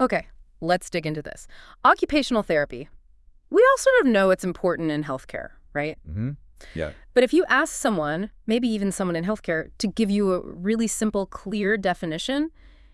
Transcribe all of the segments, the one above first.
Okay, let's dig into this. Occupational therapy. We all sort of know it's important in healthcare, right? Mm-hmm. Yeah. But if you ask someone, maybe even someone in healthcare, to give you a really simple, clear definition,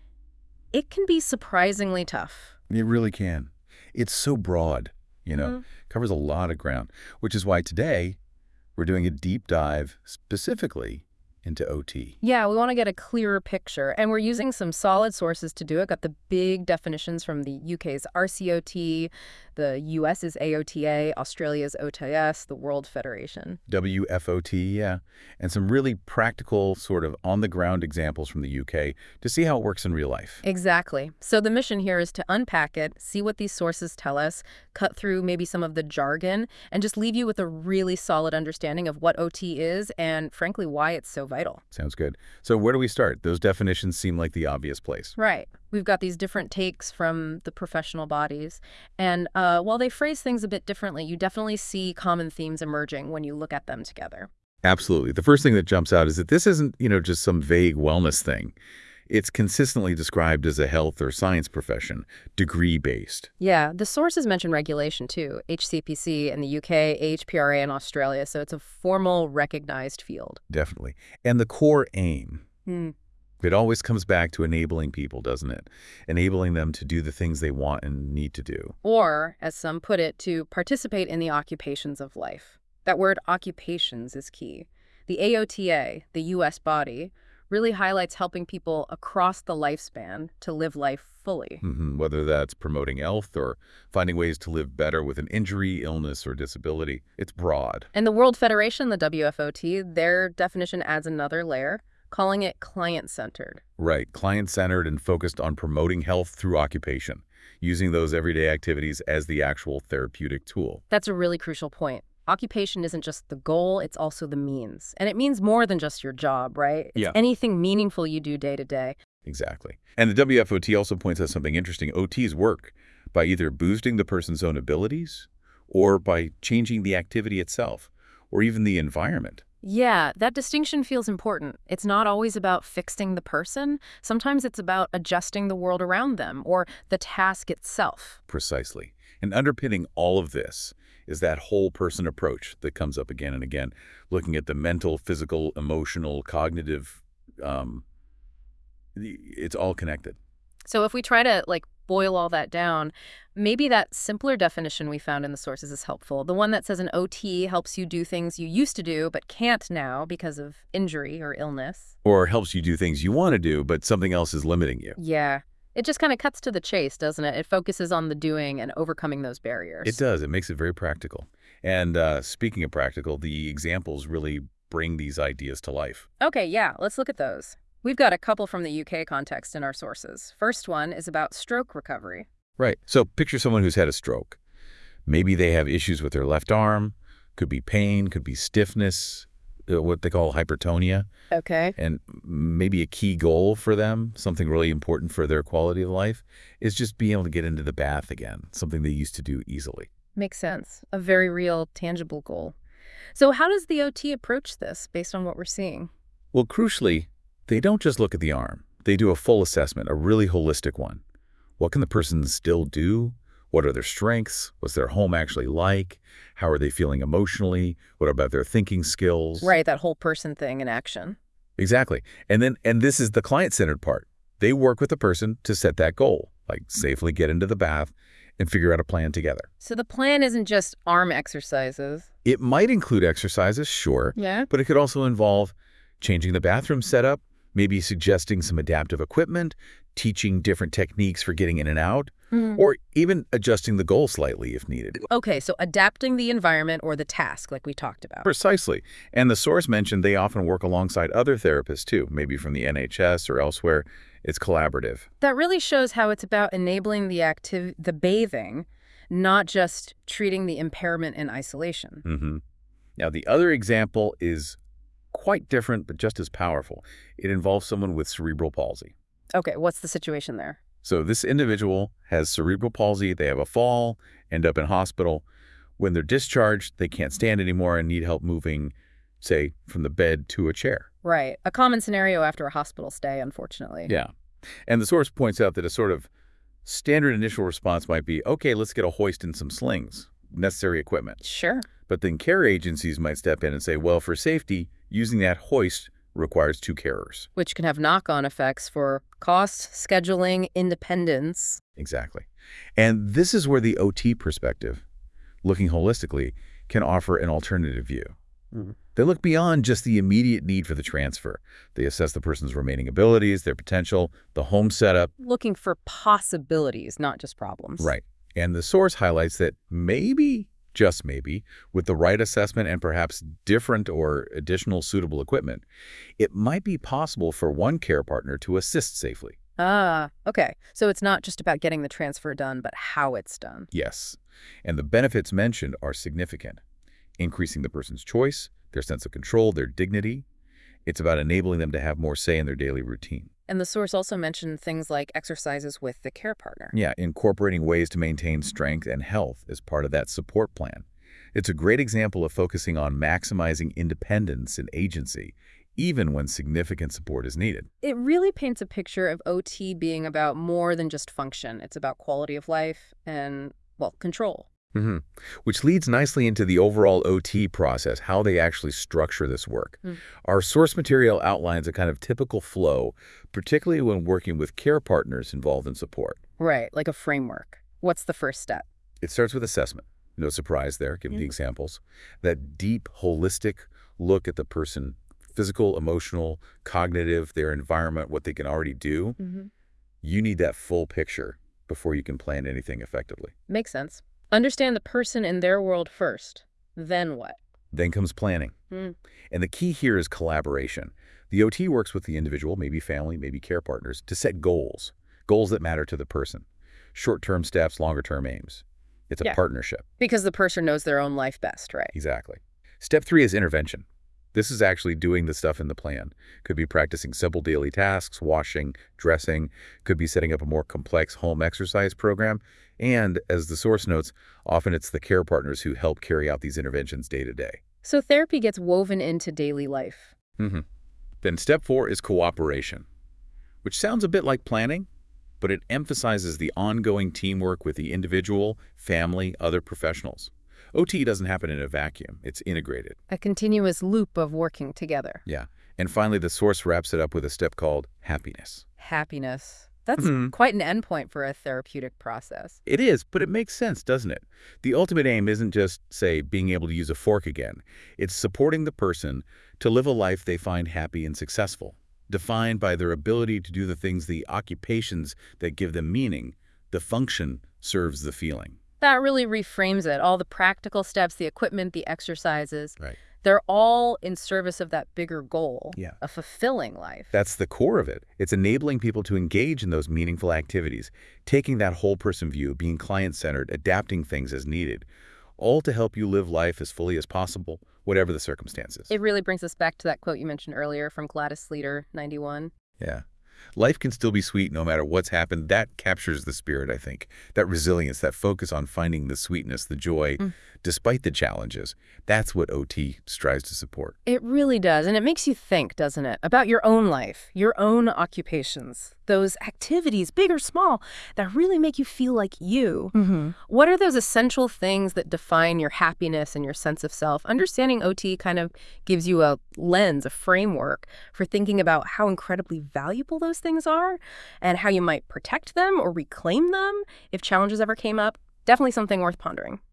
it can be surprisingly tough. It really can. It's so broad, covers a lot of ground, which is why today we're doing a deep dive specifically into OT. Yeah, we want to get a clearer picture, and we're using some solid sources to do it. Got the big definitions from the UK's RCOT, the US's AOTA, Australia's OTS, the World Federation. WFOT, yeah. And some really practical sort of on-the-ground examples from the UK to see how it works in real life. Exactly. So the mission here is to unpack it, see what these sources tell us, cut through maybe some of the jargon, and just leave you with a really solid understanding of what OT is and, frankly, why it's so vital. Sounds good. So where do we start? Those definitions seem like the obvious place. Right. We've got these different takes from the professional bodies. And while they phrase things a bit differently, you definitely see common themes emerging when you look at them together. Absolutely. The first thing that jumps out is that this isn't, just some vague wellness thing. It's consistently described as a health or science profession, degree-based. Yeah, the sources mention regulation too, HCPC in the UK, AHPRA in Australia, so it's a formal, recognized field. Definitely. And the core aim, Hmm. it always comes back to enabling people, doesn't it? Enabling them to do the things they want and need to do. Or, as some put it, to participate in the occupations of life. That word occupations is key. The AOTA, the U.S. body, really highlights helping people across the lifespan to live life fully. Whether that's promoting health or finding ways to live better with an injury, illness, or disability. It's broad. And the World Federation, the WFOT, their definition adds another layer, calling it client-centered. Right. Client-centered and focused on promoting health through occupation, using those everyday activities as the actual therapeutic tool. That's a really crucial point. Occupation isn't just the goal, it's also the means. And it means more than just your job, right? It's anything meaningful you do day to day. Exactly. And the WFOT also points out something interesting. OTs work by either boosting the person's own abilities or by changing the activity itself or even the environment. Yeah, that distinction feels important. It's not always about fixing the person. Sometimes it's about adjusting the world around them or the task itself. Precisely. And underpinning all of this is that whole person approach that comes up again and again, looking at the mental, physical, emotional, cognitive, it's all connected. So if we try to boil all that down, maybe that simpler definition we found in the sources is helpful. The one that says an OT helps you do things you used to do but can't now because of injury or illness. Or helps you do things you want to do, but something else is limiting you. Yeah. It just kind of cuts to the chase, doesn't it? It focuses on the doing and overcoming those barriers. It does. It makes it very practical. And speaking of practical, the examples really bring these ideas to life. Okay, yeah, let's look at those. We've got a couple from the UK context in our sources. First one is about stroke recovery. Right. So picture someone who's had a stroke. Maybe they have issues with their left arm, could be pain, could be stiffness, what they call hypertonia. Okay. And maybe a key goal for them, something really important for their quality of life, is just being able to get into the bath again, something they used to do easily. Makes sense. A very real, tangible goal. So how does the OT approach this based on what we're seeing? Well, crucially, they don't just look at the arm. They do a full assessment, a really holistic one. What can the person still do? What are their strengths? What's their home actually like? How are they feeling emotionally? What about their thinking skills? Right, that whole person thing in action. Exactly. And this is the client-centered part. They work with the person to set that goal, like safely get into the bath and figure out a plan together. So the plan isn't just arm exercises. It might include exercises, sure. Yeah. But it could also involve changing the bathroom setup, maybe suggesting some adaptive equipment, teaching different techniques for getting in and out, or even adjusting the goal slightly if needed. Okay, so adapting the environment or the task like we talked about. Precisely. And the source mentioned they often work alongside other therapists too, maybe from the NHS or elsewhere. It's collaborative. That really shows how it's about enabling the bathing, not just treating the impairment in isolation. Now, the other example is quite different, but just as powerful. It involves someone with cerebral palsy. Okay, what's the situation there? So this individual has cerebral palsy, they have a fall, end up in hospital. When they're discharged, they can't stand anymore and need help moving, say, from the bed to a chair. Right. A common scenario after a hospital stay, unfortunately. Yeah. And the source points out that a sort of Standard initial response might be, okay, let's get a hoist and some slings, necessary equipment. Sure. But then care agencies might step in and say, well, for safety, using that hoist requires 2 carers. Which can have knock-on effects for cost, scheduling, independence. Exactly. And this is where the OT perspective, looking holistically, can offer an alternative view. They look beyond just the immediate need for the transfer. They assess the person's remaining abilities, their potential, the home setup. Looking for possibilities, not just problems. Right. And the source highlights that maybe, just maybe, with the right assessment and perhaps different or additional suitable equipment, it might be possible for one care partner to assist safely. Ah, okay. So it's not just about getting the transfer done, but how it's done. Yes. And the benefits mentioned are significant. Increasing the person's choice, their sense of control, their dignity. It's about enabling them to have more say in their daily routine. And the source also mentioned things like exercises with the care partner. Yeah, incorporating ways to maintain strength and health as part of that support plan. It's a great example of focusing on maximizing independence and agency, even when significant support is needed. It really paints a picture of OT being about more than just function. It's about quality of life and, well, control. Which leads nicely into the overall OT process, how they actually structure this work. Our source material outlines a kind of typical flow, particularly when working with care partners involved in support. Right, like a framework. What's the first step? It starts with assessment. No surprise there, given the examples. That deep, holistic look at the person, physical, emotional, cognitive, their environment, what they can already do. You need that full picture before you can plan anything effectively. Makes sense. Understand the person in their world first. Then what? Then comes planning. And the key here is collaboration. The OT works with the individual, maybe family, maybe care partners, to set goals that matter to the person. Short-term steps, longer-term aims. It's a partnership. Because the person knows their own life best, right? Exactly. Step 3 is intervention. This is actually doing the stuff in the plan. Could be practicing simple daily tasks, washing, dressing. Could be setting up a more complex home exercise program. And, as the source notes, often it's the care partners who help carry out these interventions day to day. So therapy gets woven into daily life. Then step 4 is cooperation, which sounds a bit like planning, but it emphasizes the ongoing teamwork with the individual, family, other professionals. OT doesn't happen in a vacuum. It's integrated. A continuous loop of working together. Yeah. And finally, the source wraps it up with a step called happiness. Happiness. That's quite an endpoint for a therapeutic process. It is, but it makes sense, doesn't it? The ultimate aim isn't just, say, being able to use a fork again. It's supporting the person to live a life they find happy and successful, defined by their ability to do the things, the occupations that give them meaning. The function serves the feeling. That really reframes it. All the practical steps, the equipment, the exercises. Right. They're all in service of that bigger goal, Yeah. a fulfilling life. That's the core of it. It's enabling people to engage in those meaningful activities, taking that whole person view, being client-centered, adapting things as needed, all to help you live life as fully as possible, whatever the circumstances. It really brings us back to that quote you mentioned earlier from Gladys Sleater, 91. Yeah. Life can still be sweet no matter what's happened. That captures the spirit, I think. That resilience, that focus on finding the sweetness, the joy, despite the challenges. That's what OT strives to support. It really does. And it makes you think, doesn't it, about your own life, your own occupations, those activities, big or small, that really make you feel like you. What are those essential things that define your happiness and your sense of self? Understanding OT kind of gives you a lens, a framework for thinking about how incredibly valuable those things are and how you might protect them or reclaim them if challenges ever came up. Definitely something worth pondering.